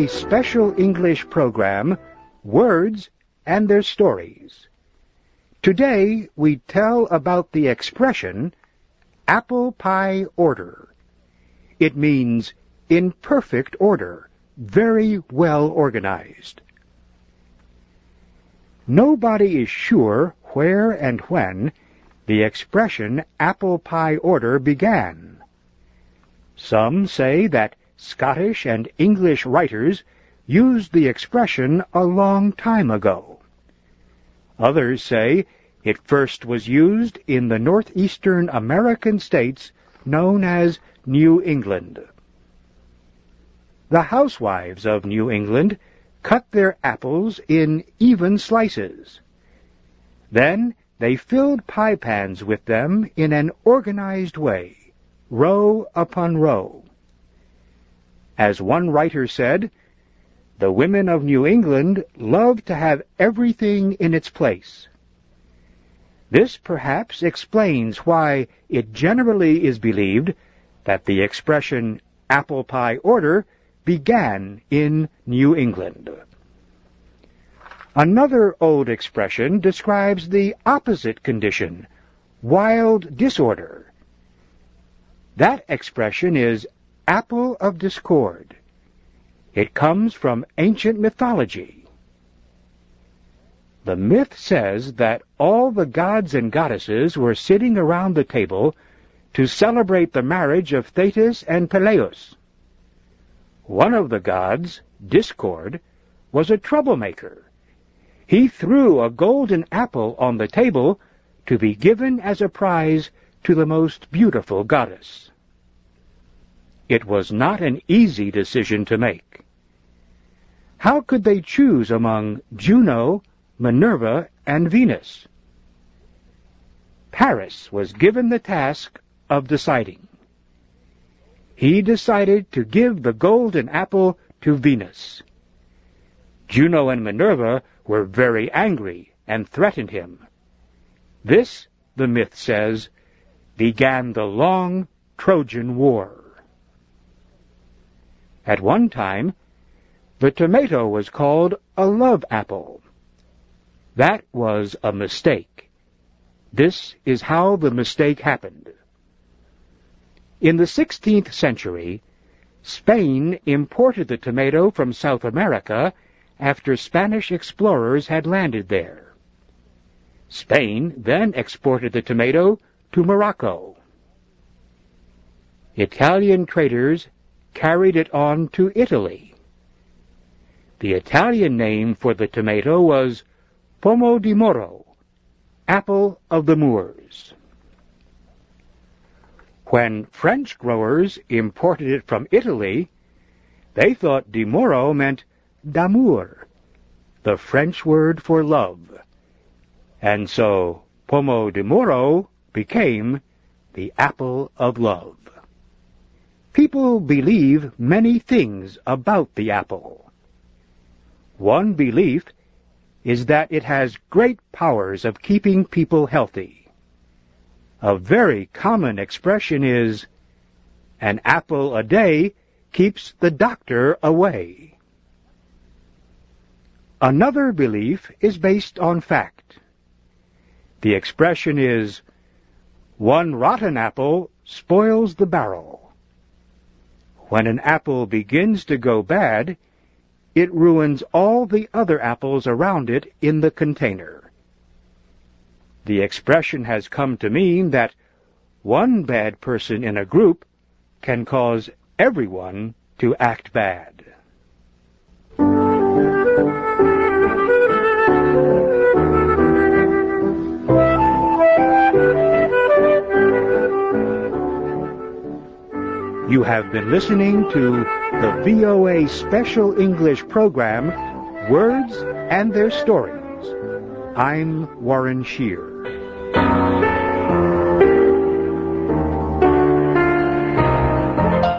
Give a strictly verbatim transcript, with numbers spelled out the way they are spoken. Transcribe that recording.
A special English program, Words and Their Stories. Today we tell about the expression apple pie order. It means in perfect order, very well organized. Nobody is sure where and when the expression apple pie order began. Some say that Scottish and English writers used the expression a long time ago. Others say it first was used in the northeastern American states known as New England. The housewives of New England cut their apples in even slices. Then they filled pie pans with them in an organized way, row upon row. As one writer said, the women of New England loved to have everything in its place. This perhaps explains why it generally is believed that the expression apple pie order began in New England. Another old expression describes the opposite condition, wild disorder. That expression is apple of discord. It comes from ancient mythology. The myth says that all the gods and goddesses were sitting around the table to celebrate the marriage of Thetis and Peleus. One of the gods, Discord, was a troublemaker. He threw a golden apple on the table to be given as a prize to the most beautiful goddess. It was not an easy decision to make. How could they choose among Juno, Minerva, and Venus? Paris was given the task of deciding. He decided to give the golden apple to Venus. Juno and Minerva were very angry and threatened him. This, the myth says, began the long Trojan War. At one time, the tomato was called a love apple. That was a mistake. This is how the mistake happened. In the sixteenth century, Spain imported the tomato from South America after Spanish explorers had landed there. Spain then exported the tomato to Morocco. Italian traders carried it on to Italy. The Italian name for the tomato was Pomo di Moro, apple of the Moors. When French growers imported it from Italy, they thought di Moro meant d'amour, the French word for love, and so Pomo di Moro became the apple of love. People believe many things about the apple. One belief is that it has great powers of keeping people healthy. A very common expression is, an apple a day keeps the doctor away. Another belief is based on fact. The expression is, one rotten apple spoils the barrel. When an apple begins to go bad, it ruins all the other apples around it in the container. The expression has come to mean that one bad person in a group can cause everyone to act bad. You have been listening to the V O A Special English program, Words and Their Stories. I'm Warren Shear.